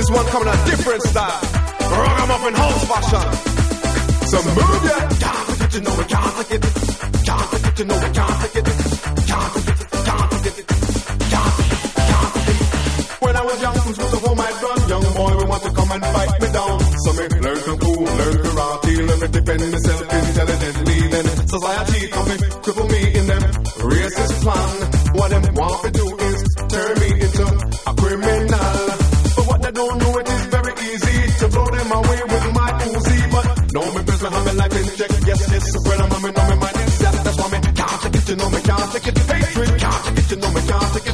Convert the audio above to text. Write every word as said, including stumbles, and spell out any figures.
This one coming a different style. Ragamuffin house fashion. So move ya. Can't forget to know we can't forget it. Can't forget to know we can't forget it. Can't forget it. Can't forget it. Can't forget it. Can't forget it. When I was young, from school to home I'd run. Young boy, we want to come and fight me down. So me learn to cool, learn karate, learn to defend myself intelligently. Then society come and cripple me in them racist plan. What them want to do is turn me into a criminal. But what they don't know, it is very easy to blow them away with my Uzi. But no, me press me have me life in check. Yes, yes, when I'm on me, know me mind is set. That's why me can't take it, you know me can't take it. Hatred, can't take it, you know me can't take it.